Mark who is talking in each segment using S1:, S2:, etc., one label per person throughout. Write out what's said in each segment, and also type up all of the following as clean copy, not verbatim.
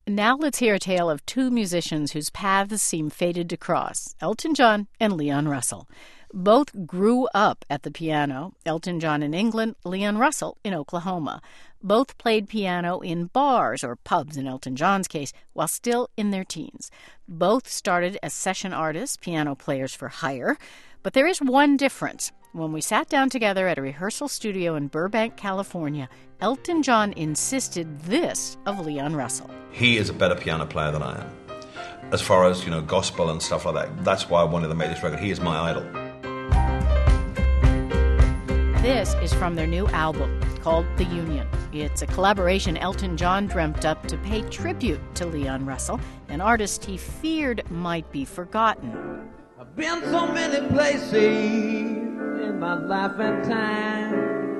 S1: Now let's hear a tale of two musicians whose paths seem fated to cross, Elton John and Leon Russell. Both grew up at the piano, Elton John in England, Leon Russell in Oklahoma. Both played piano in bars, or pubs in Elton John's case, while still in their teens. Both started as session artists, piano players for hire. But there is one difference. When we sat down together at a rehearsal studio in Burbank, California, Elton John insisted this of Leon Russell.
S2: He is a better piano player than I am. As far as, gospel and stuff like that. That's why I wanted to make this record. He is my idol.
S1: This is from their new album called The Union. It's a collaboration Elton John dreamt up to pay tribute to Leon Russell, an artist he feared might be forgotten.
S3: I've been so many places in my life and time.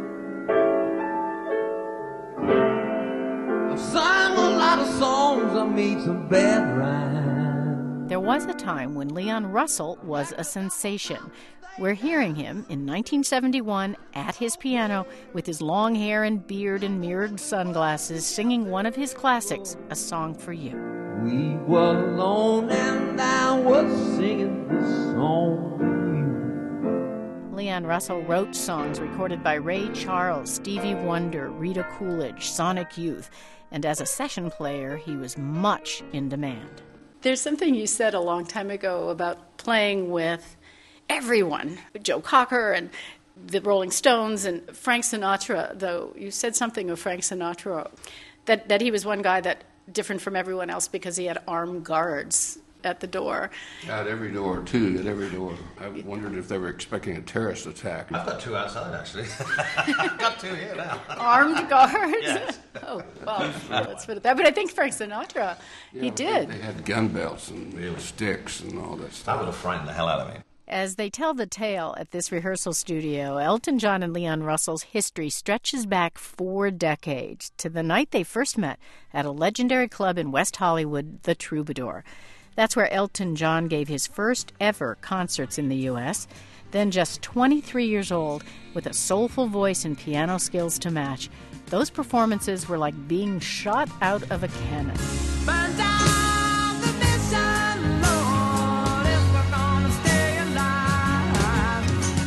S3: I've sung a lot of songs, I made some bad rhymes.
S1: There was a time when Leon Russell was a sensation. We're hearing him in 1971 at his piano with his long hair and beard and mirrored sunglasses singing one of his classics, A Song for You.
S3: We were alone and I was singing this song for you.
S1: Leon Russell wrote songs recorded by Ray Charles, Stevie Wonder, Rita Coolidge, Sonic Youth, and as a session player, he was much in demand. There's something you said a long time ago about playing with everyone, Joe Cocker and the Rolling Stones and Frank Sinatra, though you said something of Frank Sinatra, that he was one guy that different from everyone else because he had armed guards at the door.
S4: At every door, too, at every door. I wondered if they were expecting a terrorist attack.
S2: I've got two outside, actually. I've got two here now.
S1: Armed guards?
S2: Yes.
S1: Oh, well, let's put it that. But I think Frank Sinatra, he did.
S4: They had gun belts and sticks and all that stuff.
S2: That would have frightened the hell out of me.
S1: As they tell the tale at this rehearsal studio, Elton John and Leon Russell's history stretches back 4 decades to the night they first met at a legendary club in West Hollywood, the Troubadour. That's where Elton John gave his first ever concerts in the U.S. Then, just 23 years old, with a soulful voice and piano skills to match, those performances were like being shot out of a cannon.
S3: Burn down the mission, Lord, if we're gonna stay alive.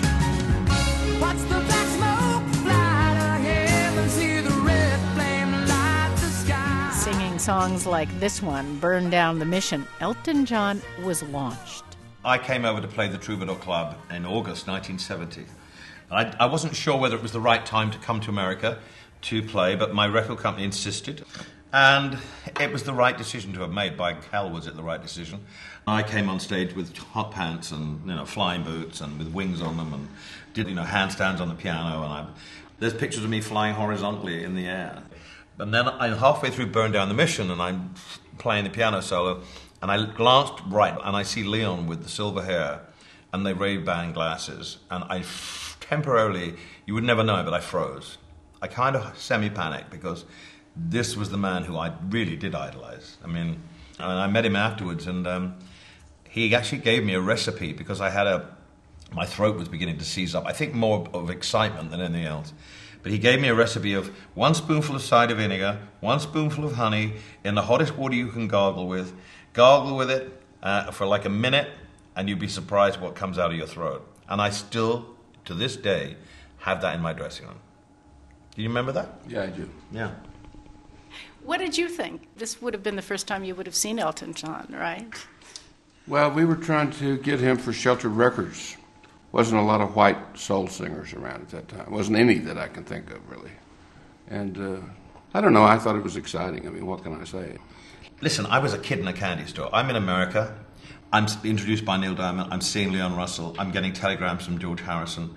S3: Watch the black smoke fly to heaven, see the red flame light the sky.
S1: Singing songs like this one, Burn Down the Mission, Elton John was launched.
S2: I came over to play the Troubadour Club in August 1970. I wasn't sure whether it was the right time to come to America to play, but my record company insisted. And it was the right decision to have made. By hell was it the right decision. I came on stage with hot pants and flying boots and with wings on them and did handstands on the piano. And there's pictures of me flying horizontally in the air. And then I'm halfway through Burn Down the Mission and I'm playing the piano solo and I glanced right and I see Leon with the silver hair and the Ray-Ban glasses and I temporarily, you would never know it, but I froze. I kind of semi-panicked because this was the man who I really did idolize. I met him afterwards and he actually gave me a recipe because my throat was beginning to seize up. I think more of excitement than anything else. But he gave me a recipe of 1 spoonful of cider vinegar, 1 spoonful of honey in the hottest water you can gargle with. Gargle with it for like a minute and you'd be surprised what comes out of your throat. And I still, to this day, have that in my dressing room. Do you remember that?
S4: Yeah, I do.
S2: Yeah.
S1: What did you think? This would have been the first time you would have seen Elton John, right?
S4: Well, we were trying to get him for Shelter Records. Wasn't a lot of white soul singers around at that time. Wasn't any that I can think of, really. And I don't know, I thought it was exciting. What can I say?
S2: Listen, I was a kid in a candy store. I'm in America. I'm introduced by Neil Diamond. I'm seeing Leon Russell. I'm getting telegrams from George Harrison.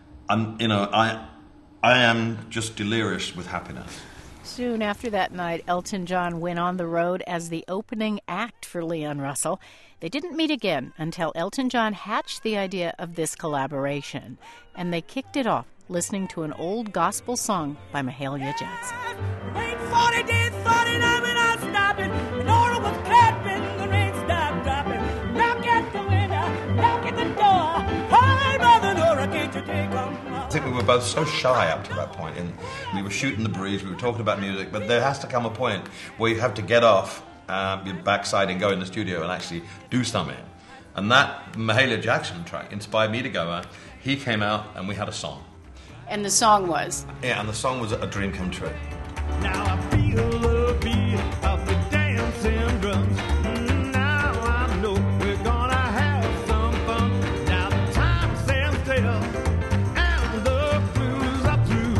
S2: I am just delirious with happiness.
S1: Soon after that night, Elton John went on the road as the opening act for Leon Russell. They didn't meet again until Elton John hatched the idea of this collaboration. And they kicked it off listening to an old gospel song by Mahalia Jackson.
S3: Wait 40 days, 40 nights without stopping. The door was clapping, the rain stopped dropping. Knock at the window, knock at the door. Hi, brother Nora, can't you take
S2: I think we were both so shy up to that point. And we were shooting the breeze, we were talking about music, but there has to come a point where you have to get off your backside and go in the studio and actually do something. And that Mahalia Jackson track inspired me to go out. He came out and we had a song.
S1: And the song was?
S2: Yeah, and the song was A Dream Come True.
S3: Now I feel the beat of the dancing drums. Now I know we're gonna have some fun. Now the time stands still and the blues are through.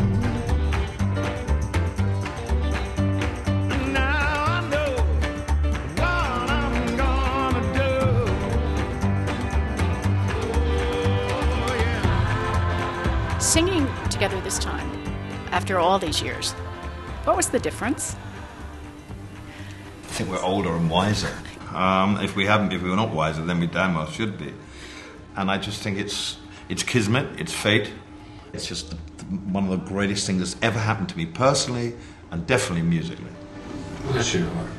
S3: Now I know what I'm gonna do. Oh, yeah.
S1: Singing together this time, after all these years, what was the difference?
S2: I think we're older and wiser. If we were not wiser, then we damn well should be. And I just think it's kismet, it's fate. It's just one of the greatest things that's ever happened to me personally and definitely musically.
S4: Bless your heart.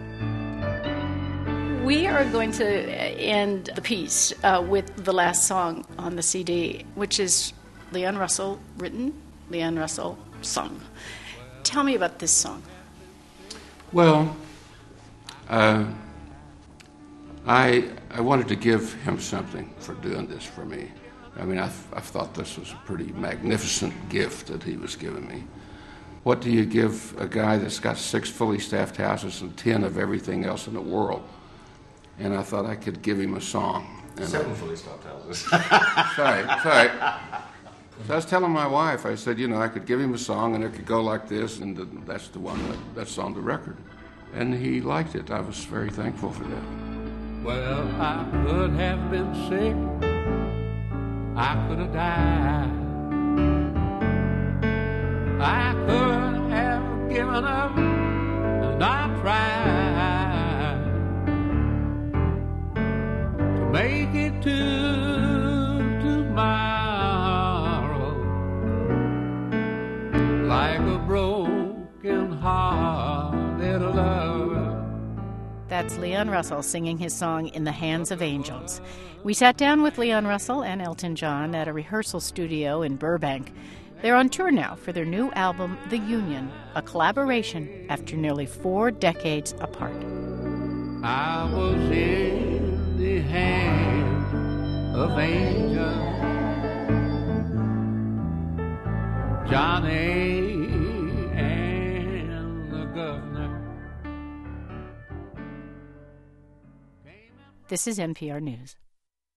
S1: We are going to end the piece with the last song on the CD, which is Leon Russell written, Leon Russell sung. Tell me about this song.
S4: Well, I wanted to give him something for doing this for me. I mean, I thought this was a pretty magnificent gift that he was giving me. What do you give a guy that's got 6 fully staffed houses and 10 of everything else in the world? And I thought I could give him a song. And
S2: 7 fully staffed houses.
S4: sorry. So I was telling my wife, I said, I could give him a song and it could go like this, and that's the one that's on the record. And he liked it. I was very thankful for that.
S3: Well, I could have been sick. I could have died. I could have given up and not tried to make it to tomorrow like a broken-hearted lover.
S1: That's Leon Russell singing his song In the Hands of Angels. We sat down with Leon Russell and Elton John at a rehearsal studio in Burbank. They're on tour now for their new album, The Union, a collaboration after nearly 4 decades apart.
S3: I was in the hands of angels, Johnny and the governor.
S1: This is NPR News.